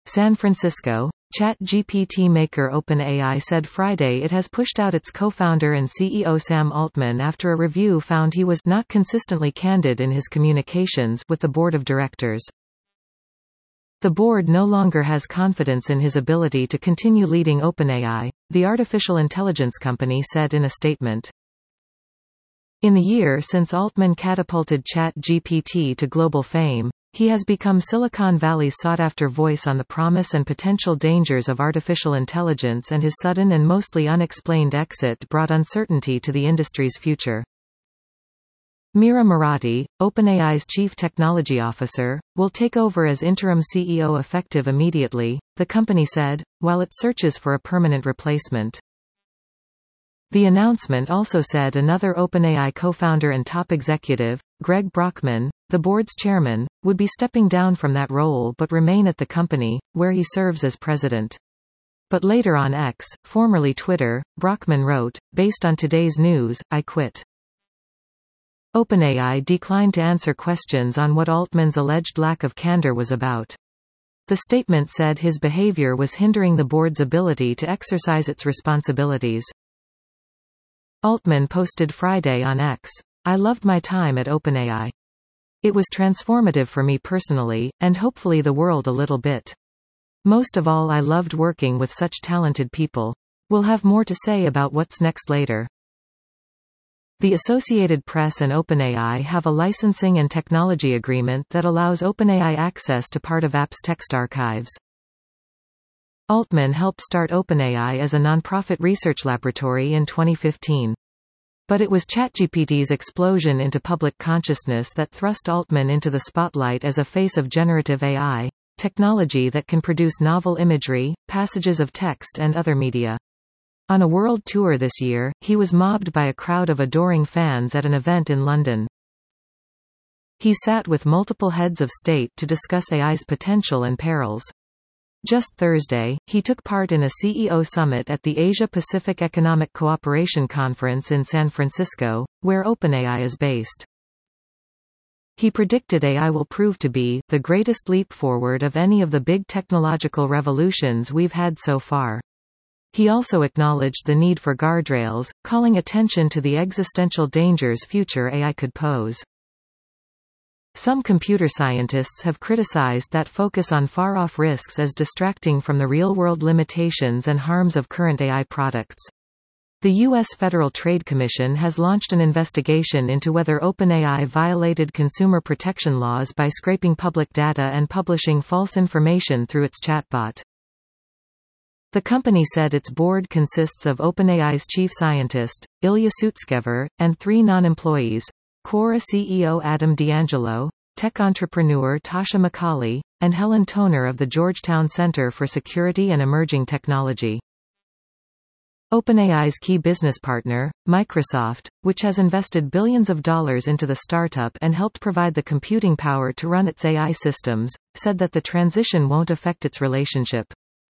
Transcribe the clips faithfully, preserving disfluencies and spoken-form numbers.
San Francisco. ChatGPT maker OpenAI said Friday it has pushed out its co-founder and C E O Sam Altman after a review found he was not consistently candid in his communications with the board of directors. The board no longer has confidence in his ability to continue leading OpenAI, the artificial intelligence company said in a statement. In the year since Altman catapulted ChatGPT to global fame, he has become Silicon Valley's sought-after voice on the promise and potential dangers of artificial intelligence, and his sudden and mostly unexplained exit brought uncertainty to the industry's future. Meera Marathi, OpenAI's chief technology officer, will take over as interim C E O effective immediately, the company said, while it searches for a permanent replacement. The announcement also said another OpenAI co-founder and top executive, Greg Brockman, the board's chairman, would be stepping down from that role but remain at the company, where he serves as president. But later on X, formerly Twitter, Brockman wrote, "Based on today's news, I quit." OpenAI declined to answer questions on what Altman's alleged lack of candor was about. The statement said his behavior was hindering the board's ability to exercise its responsibilities. Altman posted Friday on X, "I loved my time at OpenAI. It was transformative for me personally, and hopefully the world a little bit. Most of all, I loved working with such talented people. We'll have more to say about what's next later." The Associated Press and OpenAI have a licensing and technology agreement that allows OpenAI access to part of App's text archives. Altman helped start OpenAI as a nonprofit research laboratory in twenty fifteen. But it was ChatGPT's explosion into public consciousness that thrust Altman into the spotlight as a face of generative A I, technology that can produce novel imagery, passages of text and other media. On a world tour this year, he was mobbed by a crowd of adoring fans at an event in London. He sat with multiple heads of state to discuss A I's potential and perils. Just Thursday, he took part in a C E O summit at the Asia-Pacific Economic Cooperation Conference in San Francisco, where OpenAI is based. He predicted A I will prove to be the greatest leap forward of any of the big technological revolutions we've had so far. He also acknowledged the need for guardrails, calling attention to the existential dangers future A I could pose. Some computer scientists have criticized that focus on far-off risks as distracting from the real-world limitations and harms of current A I products. The U S Federal Trade Commission has launched an investigation into whether OpenAI violated consumer protection laws by scraping public data and publishing false information through its chatbot. The company said its board consists of OpenAI's chief scientist, Ilya Sutskever, and three non-employees: Quora C E O Adam D'Angelo, tech entrepreneur Tasha McCauley, and Helen Toner of the Georgetown Center for Security and Emerging Technology. OpenAI's key business partner, Microsoft, which has invested billions of dollars into the startup and helped provide the computing power to run its A I systems, said that the transition won't affect its relationship.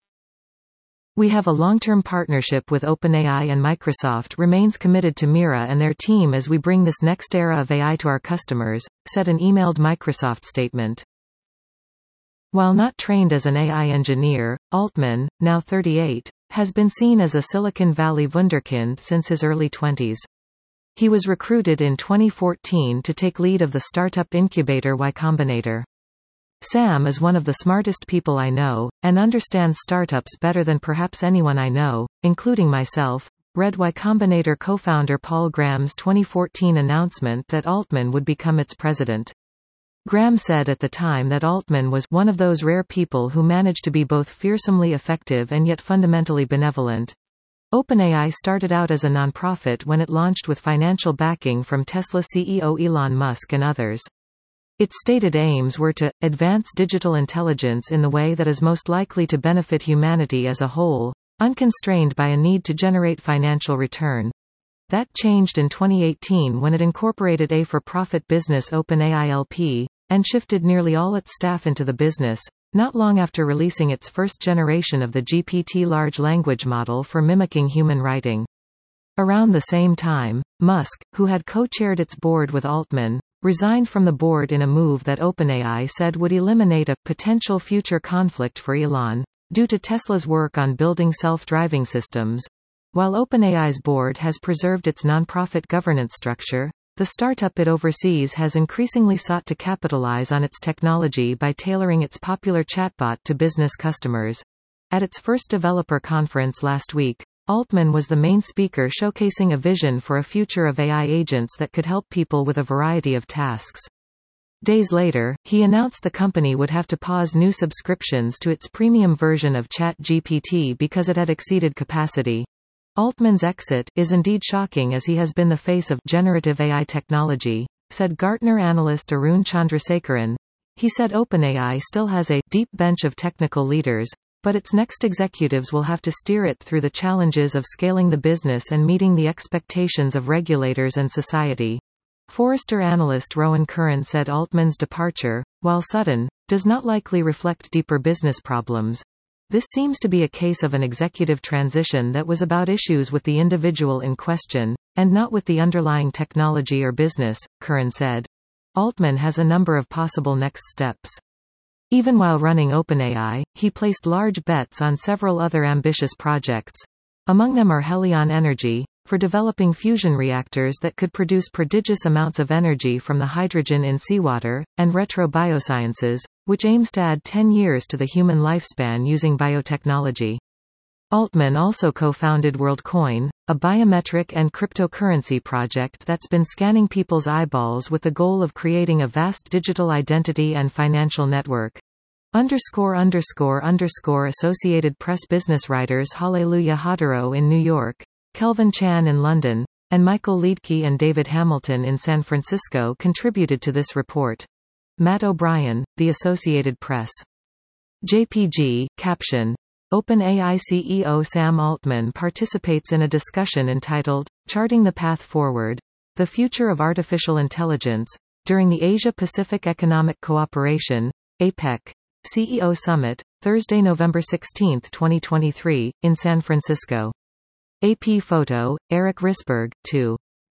"We have a long-term partnership with OpenAI, and Microsoft remains committed to Meera and their team as we bring this next era of A I to our customers," said an emailed Microsoft statement. While not trained as an A I engineer, Altman, now thirty-eight, has been seen as a Silicon Valley wunderkind since his early twenties. He was recruited in twenty fourteen to take lead of the startup incubator Y Combinator. "Sam is one of the smartest people I know, and understands startups better than perhaps anyone I know, including myself," read Y Combinator co-founder Paul Graham's twenty fourteen announcement that Altman would become its president. Graham said at the time that Altman was one of those rare people who managed to be both fearsomely effective and yet fundamentally benevolent. OpenAI started out as a nonprofit when it launched with financial backing from Tesla C E O Elon Musk and others. Its stated aims were to advance digital intelligence in the way that is most likely to benefit humanity as a whole, unconstrained by a need to generate financial return. That changed in twenty eighteen when it incorporated a for-profit business OpenAI L P, and shifted nearly all its staff into the business, not long after releasing its first generation of the G P T large language model for mimicking human writing. Around the same time, Musk, who had co-chaired its board with Altman, resigned from the board in a move that OpenAI said would eliminate a potential future conflict for Elon, due to Tesla's work on building self-driving systems. While OpenAI's board has preserved its nonprofit governance structure, the startup it oversees has increasingly sought to capitalize on its technology by tailoring its popular chatbot to business customers. At its first developer conference last week, Altman was the main speaker, showcasing a vision for a future of A I agents that could help people with a variety of tasks. Days later, he announced the company would have to pause new subscriptions to its premium version of ChatGPT because it had exceeded capacity. Altman's exit is indeed shocking, as he has been the face of generative A I technology, said Gartner analyst Arun Chandrasekaran. He said OpenAI still has a deep bench of technical leaders, but its next executives will have to steer it through the challenges of scaling the business and meeting the expectations of regulators and society. Forrester analyst Rowan Curran said Altman's departure, while sudden, does not likely reflect deeper business problems. This seems to be a case of an executive transition that was about issues with the individual in question, and not with the underlying technology or business, Curran said. Altman has a number of possible next steps. Even while running OpenAI, he placed large bets on several other ambitious projects. Among them are Helion Energy, for developing fusion reactors that could produce prodigious amounts of energy from the hydrogen in seawater, and Retro Biosciences, which aims to add ten years to the human lifespan using biotechnology. Altman also co-founded WorldCoin, a biometric and cryptocurrency project that's been scanning people's eyeballs with the goal of creating a vast digital identity and financial network. Underscore underscore underscore Associated Press business writers Hallelujah Hodero in New York, Kelvin Chan in London, and Michael Liedtke and David Hamilton in San Francisco contributed to this report. Matt O'Brien, The Associated Press. J P G, caption. OpenAI C E O Sam Altman participates in a discussion entitled, Charting the Path Forward: The Future of Artificial Intelligence, during the Asia-Pacific Economic Cooperation, APEC, C E O Summit, Thursday, November sixteenth, twenty twenty-three, in San Francisco. A P photo, Eric Risberg, two.